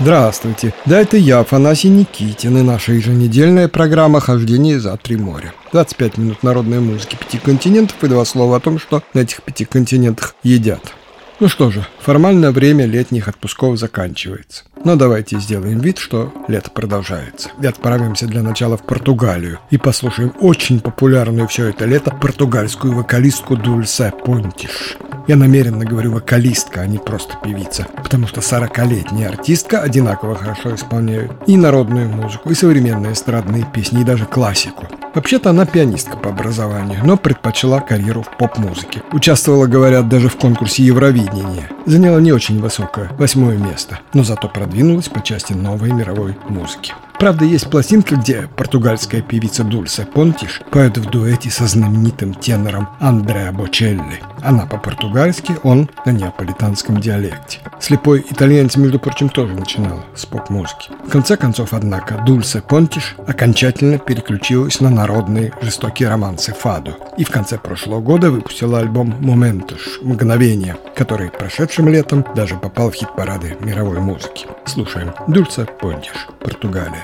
Здравствуйте, да это я, Афанасий Никитин, и наша еженедельная программа «Хождение за три моря». 25 минут народной музыки 5 континентов и 2 слова о том, что на этих 5 континентах едят. Ну что же, формальное время летних отпусков заканчивается. Но давайте сделаем вид, что лето продолжается. И отправимся для начала в Португалию и послушаем очень популярную все это лето португальскую вокалистку Дульсе Понтиш. Я намеренно говорю вокалистка, а не просто певица, потому что 40-летняя артистка одинаково хорошо исполняет и народную музыку, и современные эстрадные песни, и даже классику. Вообще-то она пианистка по образованию, но предпочла карьеру в поп-музыке. Участвовала, говорят, даже в конкурсе Евровидения. Заняла не очень высокое 8-е место, но зато продвинулась по части новой мировой музыки. Правда, есть пластинка, где португальская певица Дульсе Понтиш поет в дуэте со знаменитым тенором Андреа Бочелли. Она по-португальски, он на неаполитанском диалекте. Слепой итальянец, между прочим, тоже начинал с поп-музыки. В конце концов, однако, Дульсе Понтиш окончательно переключилась на народные жестокие романсы фаду. И в конце прошлого года выпустила альбом «Моментус» «Мгновение», который прошедшим летом даже попал в хит-парады мировой музыки. Слушаем Дульсе Понтиш, Португалия.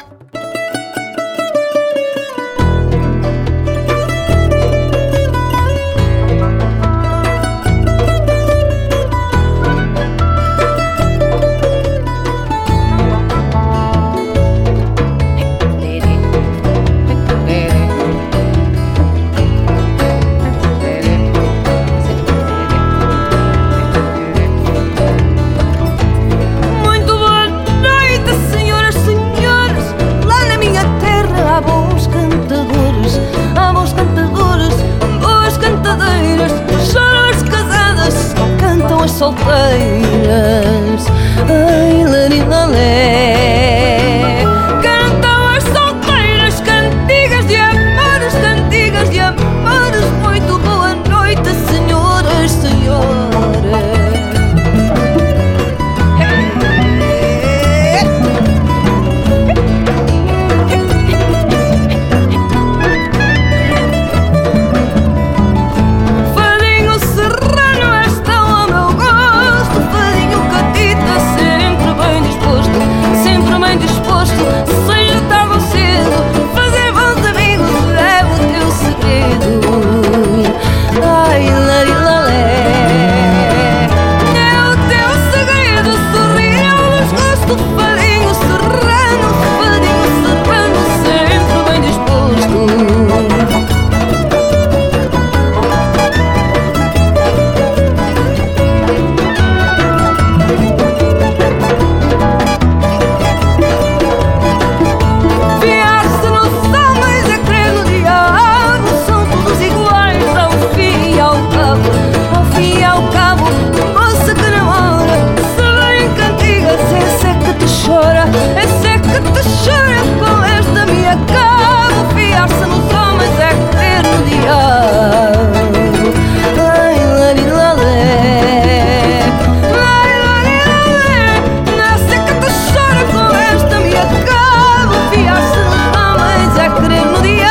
Solteiras, ai, larilé. Cantam as solteiras, cantigas de amores, muito boa noite, senhoras, senhores. Fadinho serrano, esta ao meu gosto, fadinho catita, sempre bem disposto, sem lutar tão cedo, fazer bons amigos é o teu segredo. Ai, larilalé, é o teu segredo, sorrir ao desgosto, fadinho serrano, sempre bem disposto. Fiar-se nos homens é crer no diabo, são todos iguais ao fim e ao cabo. Ao fim e ao cabo, moça que namora, se vem cantigas, esse é que te chora, esse é que te chora, com esta me acabo. Fiar-se nos homens é crer no diabo. Ai, larilalé, ai, larilalé, nessa que te chora, com esta me acabo. Fiar-se nos homens é crer no diabo.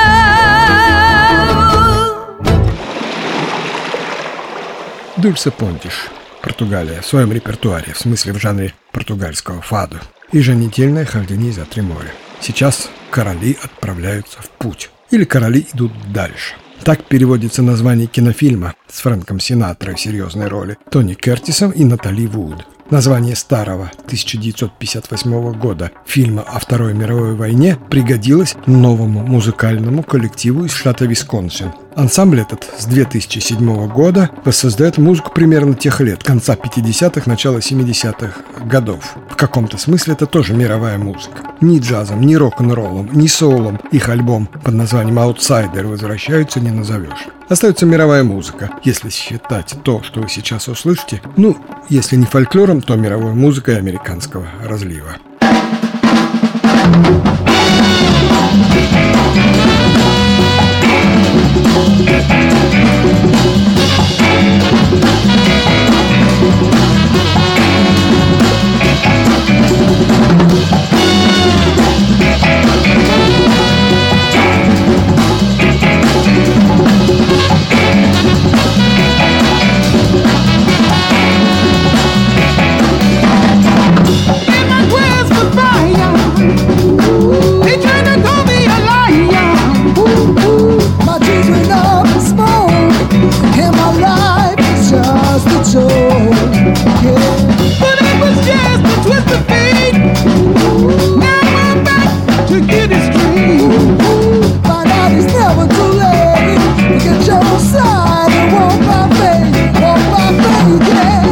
Дульсе Понтиш, Португалия, в своем репертуаре, в смысле в жанре португальского фаду. Еженедельное хождение за три моря. Сейчас короли отправляются в путь. Или короли идут дальше. Так переводится название кинофильма с Фрэнком Синатрой в серьезной роли, Тони Кертисом и Натали Вуд. Название старого 1958 года фильма о Второй мировой войне пригодилось новому музыкальному коллективу из штата Висконсин. Ансамбль этот с 2007 года воссоздает музыку примерно тех лет, конца 50-х, начала 70-х годов. В каком-то смысле это тоже мировая музыка. Ни джазом, ни рок-н-роллом, ни соулом их альбом под названием «Аутсайдер» возвращаются не назовешь. Остается мировая музыка, если считать то, что вы сейчас услышите, если не фольклором, то мировой музыкой американского разлива. In my quest for at your side and walk by faith, yeah.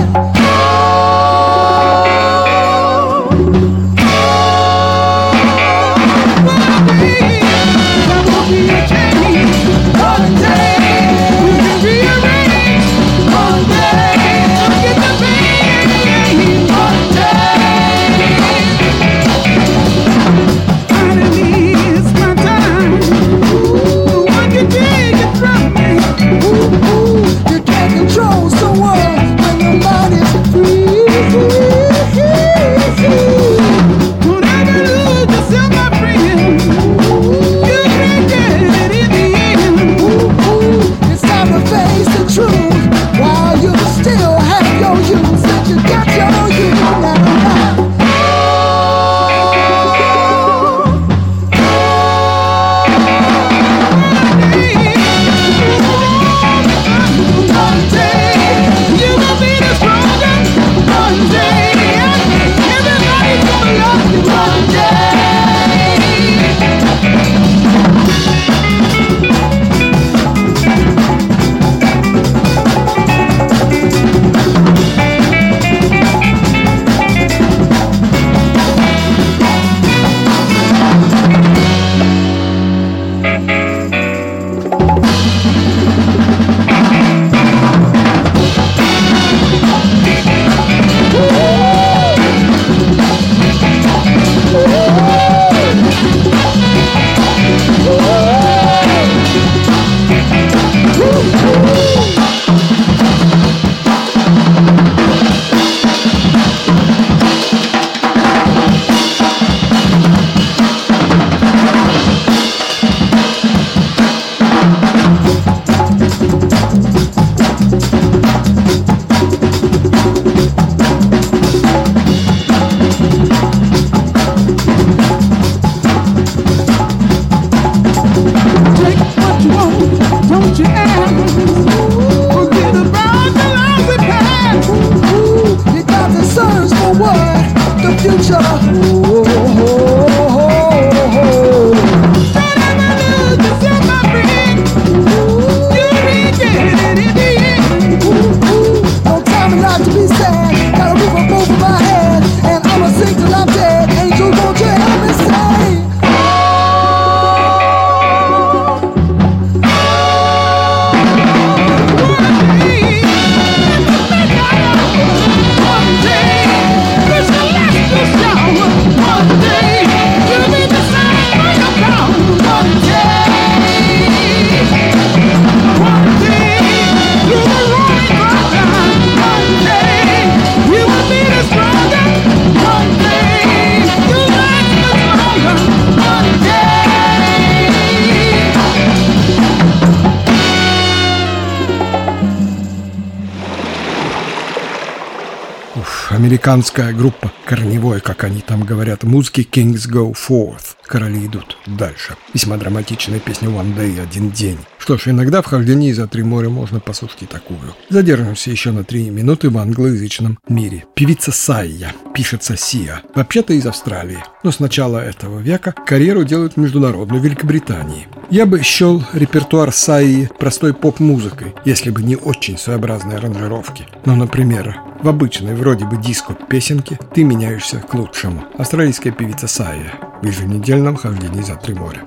Американская группа корневой, как они там говорят, музыки Kings Go Forth. Короли идут дальше. Весьма драматичная песня One Day, один день. Что ж, иногда в хождении за три моря можно послушать и такую. Задержимся еще на 3 минуты в англоязычном мире. Певица Сайя, пишется Сия, вообще-то из Австралии, но с начала этого века карьеру делает международную в Великобритании. Я бы счел репертуар Сайи простой поп-музыкой, если бы не очень своеобразные аранжировки. Ну, например, в обычной вроде бы диско-песенке «Ты меняешься к лучшему». Австралийская певица Сайя в еженедельном хождении за три моря.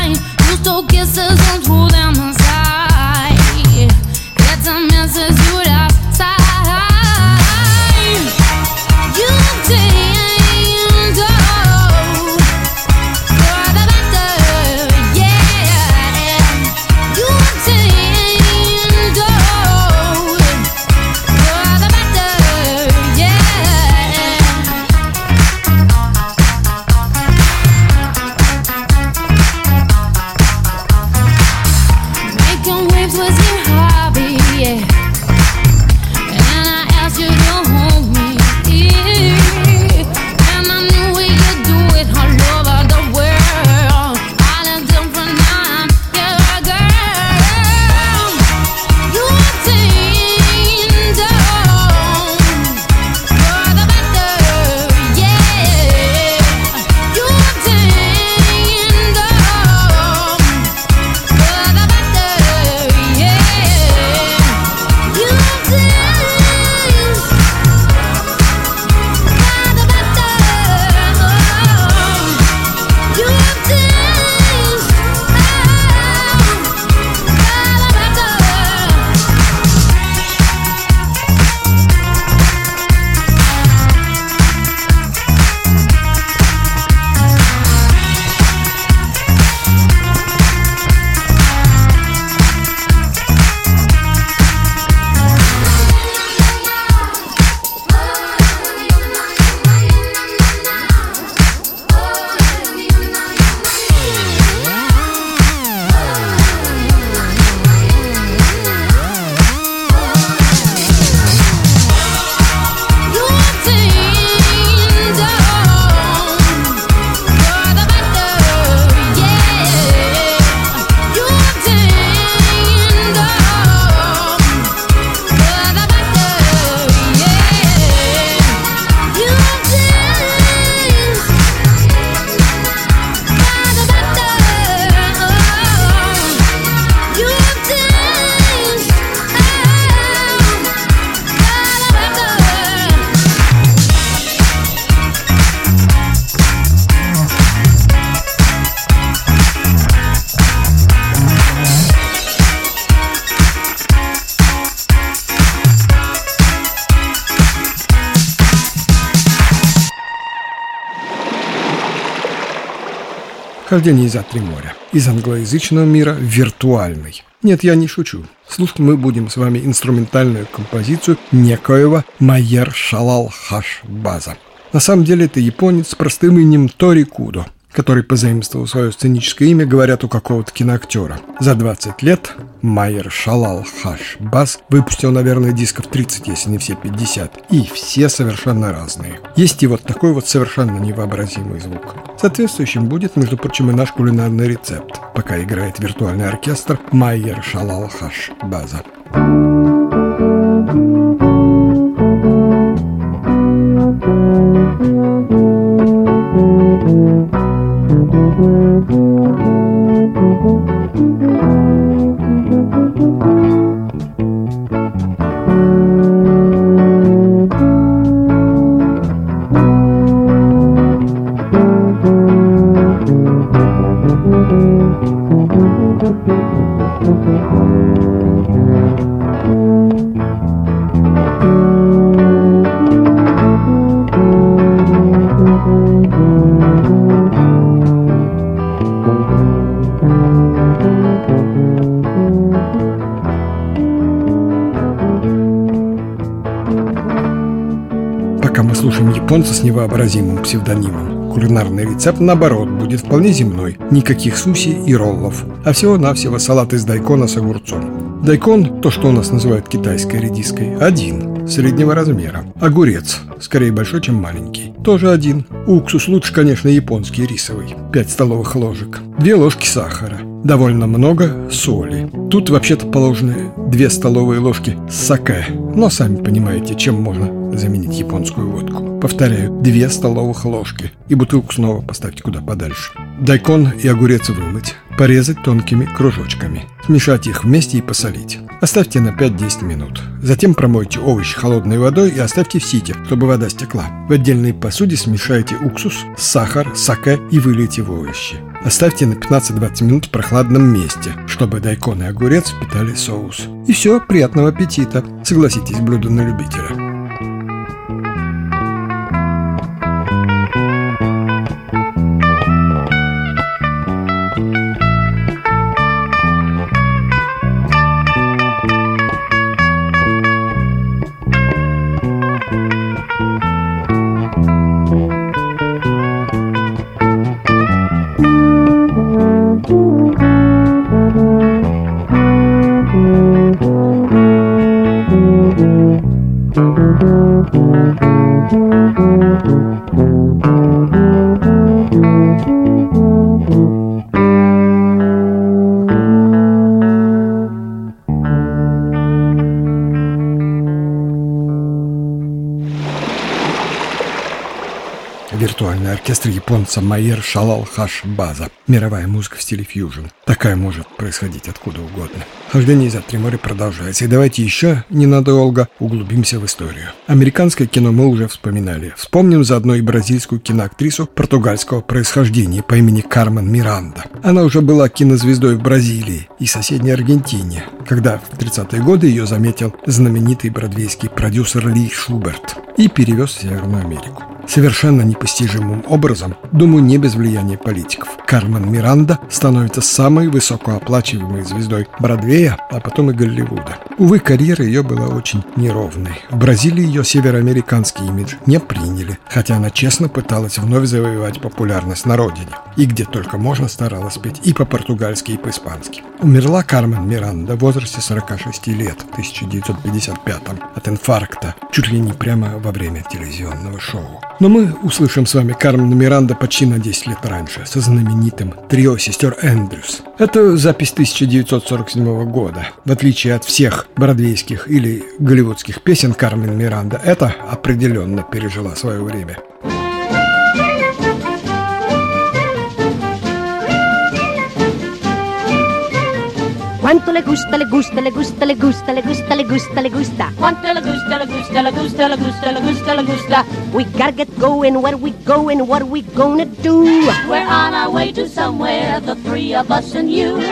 Kisses and threw them aside. It's a message you'd Хождение за три моря. Из англоязычного мира в виртуальный. Нет, я не шучу. Слушать мы будем с вами инструментальную композицию некоего Майер-Шалал Хаш-База. На самом деле это японец с простым именем Тори Кудо, который позаимствовал свое сценическое имя, говорят, у какого-то киноактера. За 20 лет Майер-Шалал Хаш-Баз выпустил, наверное, дисков 30, если не все 50. И все совершенно разные. Есть и вот такой вот совершенно невообразимый звук. Соответствующим будет, между прочим, и наш кулинарный рецепт, пока играет виртуальный оркестр Майер-Шалал Хаш-База. Пока мы слушаем японца с невообразимым псевдонимом, кулинарный рецепт, наоборот, будет вполне земной. Никаких суси и роллов, а всего-навсего салат из дайкона с огурцом. Дайкон, то, что у нас называют китайской редиской, один, среднего размера. Огурец, скорее большой, чем маленький, тоже один. Уксус лучше, конечно, японский, рисовый, 5 столовых ложек. 2 ложки сахара. Довольно много соли. Тут вообще-то положены 2 столовые ложки саке. Но сами понимаете, чем можно заменить японскую водку. Повторяю, 2 столовых ложки. И бутылку снова поставьте куда подальше. Дайкон и огурец вымыть. Порезать тонкими кружочками. Смешать их вместе и посолить. Оставьте на 5-10 минут. Затем промойте овощи холодной водой и оставьте в сите, чтобы вода стекла. В отдельной посуде смешайте уксус, сахар, саке и вылейте в овощи. Оставьте на 15-20 минут в прохладном месте, чтобы дайкон и огурец впитали соус. И все, приятного аппетита. Согласитесь, блюдо на любителя. Виртуальный оркестр японца Майер-Шалал Хаш-База. Мировая музыка в стиле фьюжн. Такая может происходить откуда угодно. Хождение за три моря продолжается. И давайте еще ненадолго углубимся в историю. Американское кино мы уже вспоминали. Вспомним заодно и бразильскую киноактрису португальского происхождения по имени Кармен Миранда. Она уже была кинозвездой в Бразилии и соседней Аргентине, когда в 30-е годы ее заметил знаменитый бродвейский продюсер Ли Шуберт и перевез в Северную Америку. Совершенно непостижимым образом, думаю, не без влияния политиков, Кармен Миранда становится самой высокооплачиваемой звездой Бродвея, а потом и Голливуда. Увы, карьера ее была очень неровной. В Бразилии ее североамериканский имидж не приняли, хотя она честно пыталась вновь завоевать популярность на родине. И где только можно старалась петь и по-португальски, и по-испански. Умерла Кармен Миранда в возрасте 46 лет в 1955 от инфаркта, чуть ли не прямо во время телевизионного шоу. Но мы услышим с вами Кармен Миранда почти на 10 лет раньше, со знаменитым трио сестер Эндрюс. Это запись 1947 года. В отличие от всех бродвейских или голливудских песен, Кармен Миранда это определенно пережила свое время. Quanto le gusta, le gusta, le gusta, le gusta, le gusta, le gusta, le gusta. Quanto le gusta, le gusta, le gusta, le gusta, le gusta, le gusta. We gotta get going, where we going, what are we gonna do? We're on our way to somewhere, the three of us and you.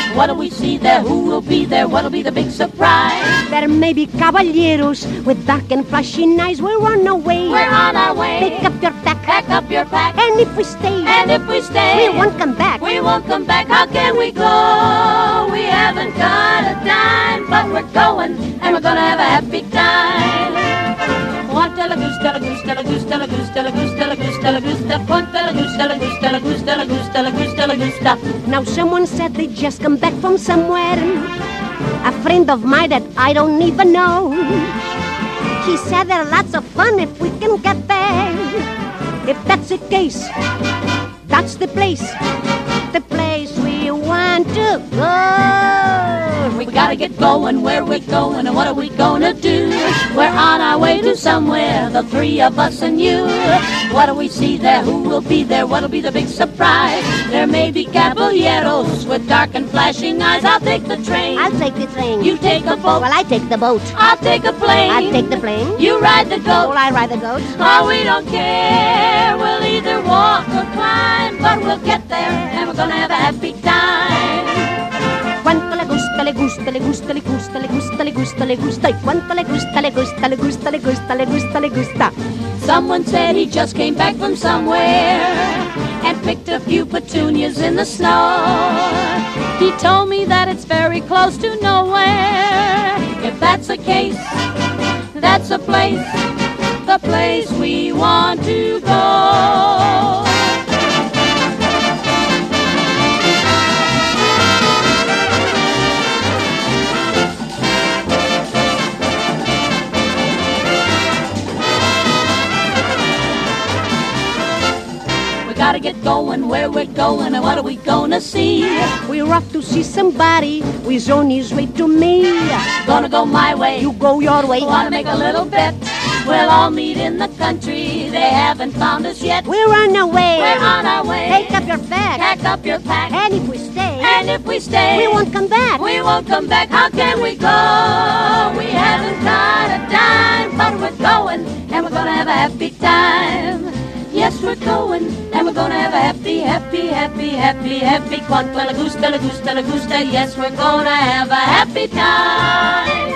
What do we see there? Who will be there? What'll be the big surprise? There may be caballeros with dark and flashing eyes. We're on our way. We're on our way. Pick up your pack. Pack up your pack. And if we stay, we won't come back. We won't come back. How can we go? We haven't got a dime, but we're going, and we're gonna have a happy time. Quanta la gusta, la gusta, la gusta, la gusta, la gusta, la gusta, la gusta. Quanta la gusta, la gusta, la gusta, la gusta, la gusta, la gusta. Now someone said they just come back from somewhere. A friend of mine that I don't even know. He said there are lots of fun if we can get there. If that's the case, that's the place we want to go. We gotta get going, where we're going, and what are we gonna do? We're on our way to somewhere, the three of us and you. What do we see there? Who will be there? What'll be the big surprise? There may be caballeros with dark and flashing eyes. I'll take the train. I'll take the train. You take a boat. Well, I take the boat. I'll take a plane. I'll take the plane. You ride the goat. Well, I ride the goat. Oh, we don't care. We'll either walk or climb, but we'll get there, and we're gonna have a happy time. Quanto le gusta, le gusta, le gusta, le gusta, le gusta, le gusta, le gusta. Y quanto le gusta, le gusta, le gusta, le gusta, le gusta, le gusta. Someone said he just came back from somewhere and picked a few petunias in the snow. He told me that it's very close to nowhere. If that's the case, that's the place we want to go. Gotta get going, where we're going, and what are we gonna see? We're off to see somebody who's on his way to me. Gonna go my way, you go your way. Wanna make a little bet, we'll all meet in the country. They haven't found us yet. We're on our way. We're on our way. Take up your pack. Pack up your pack. And if we stay, we won't come back. We won't come back. How can we go? We haven't got a dime, but we're going, and we're gonna have a happy time. Yes, we're going, and we're gonna have a happy, happy, happy, happy, happy. Quanta la gusta, la gusta, la gusta. Yes, we're gonna have a happy time.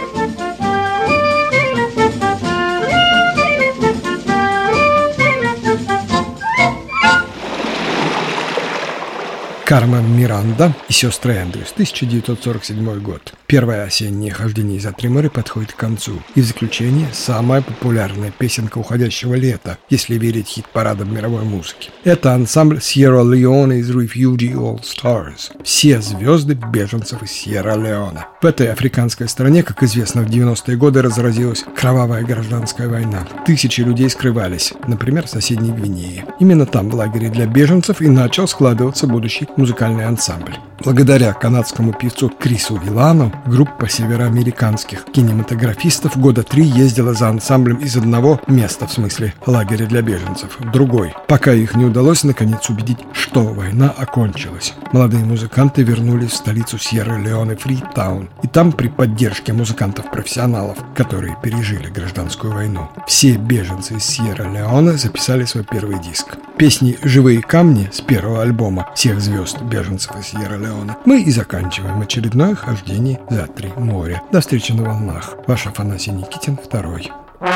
Кармен Миранда и сестры Эндрюс, 1947 год. Первое осеннее хождение за три моря подходит к концу. И в заключение самая популярная песенка уходящего лета, если верить хит-парадам мировой музыки. Это ансамбль Sierra Leone из Refugee All Stars. Все звезды беженцев из Сьерра-Леоне. В этой африканской стране, как известно, в 90-е годы разразилась кровавая гражданская война. Тысячи людей скрывались, например, в соседней Гвинее. Именно там, в лагере для беженцев, и начал складываться будущий музыкальный ансамбль. Благодаря канадскому певцу Крису Вилану группа североамериканских кинематографистов года 3 ездила за ансамблем из одного места, в смысле лагеря для беженцев, в другой, пока их не удалось наконец убедить, что война окончилась. Молодые музыканты вернулись в столицу Сьерра-Леоне, Фритаун, и там при поддержке музыкантов-профессионалов, которые пережили гражданскую войну, все беженцы из Сьерра-Леоне записали свой первый диск. Песни «Живые камни» с первого альбома всех звезд беженцев из Сьерра-Леоне мы и заканчиваем очередное хождение за три моря. До встречи на волнах. Ваш Афанасий Никитин, 2.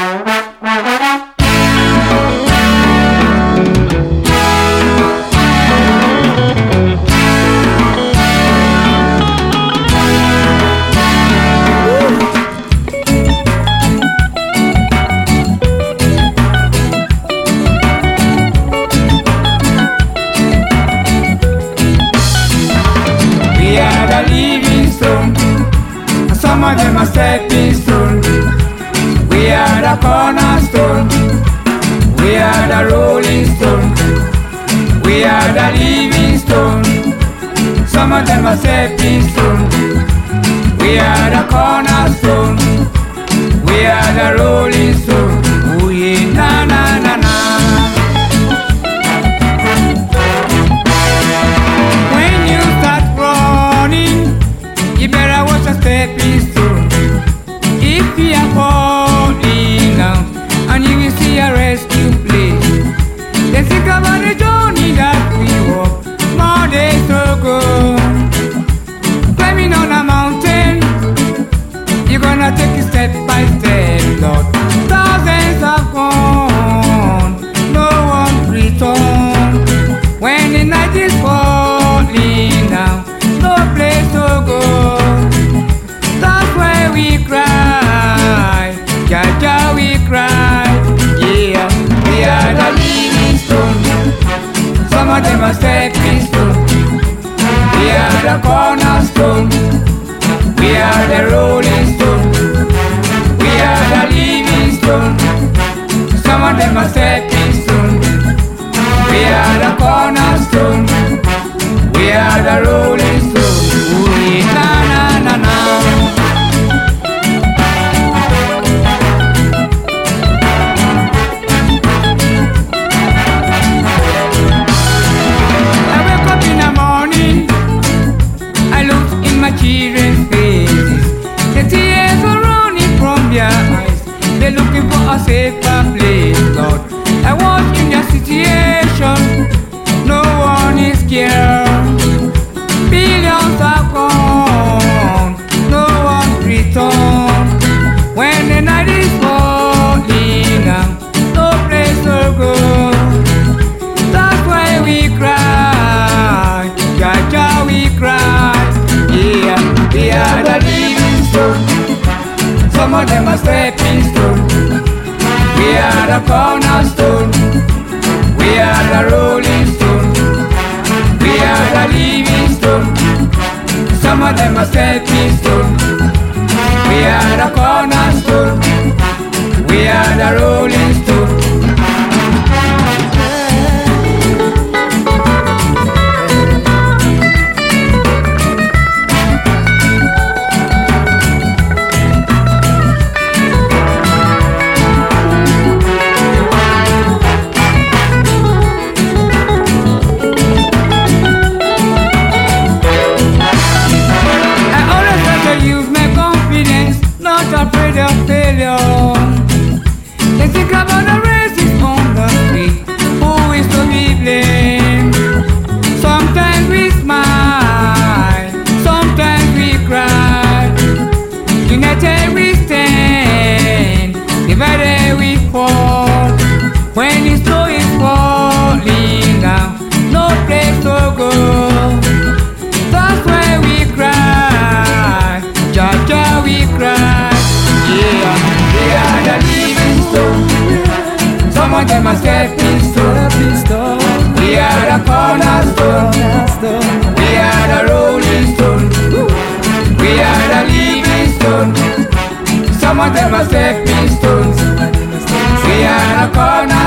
Some of them are stepping stone. We are the cornerstone. We are the rolling stone. We are the living stone. Some of them are stepping stone. We are the cornerstone. We are the rolling stone. Oh yeah, na na na na. When you start running, you better watch a stepping stone. If you are falling down, and you will see a rescue place, then think about the journey that we walk, more days to go. Some of them are stepping stone. We are the cornerstone. We are the rolling stone. Ooh, na na na na. I wake up in the morning, I look in my children's faces. The tears are running from their eyes. They're looking for a safer place, Lord. I was in their situation. No one is scared. Billions are gone. No one return. When the night is falling down, no place to go. That's why we cry. Jaja, we cry. Yeah, we are the living stone. Some of them are stepping stone. We are the cornerstone. We are the rolling stone. We are the living stone. Some of them are stepping stone. We are the cornerstone. We are the rolling stone. Afraid of failure. They think about the races on the street. Who is to be blamed? Sometimes we smile, sometimes we cry. United we stand, divided we fall. When the snow is falling down, no place to go. That's why we cry, Jaja, we cry. Yeah, we are the living stone. Some of them are stepping stone. We are the cornerstone. We are the rolling stone. We are the living stone. Some of them are stepping stones. We are the cornerstone.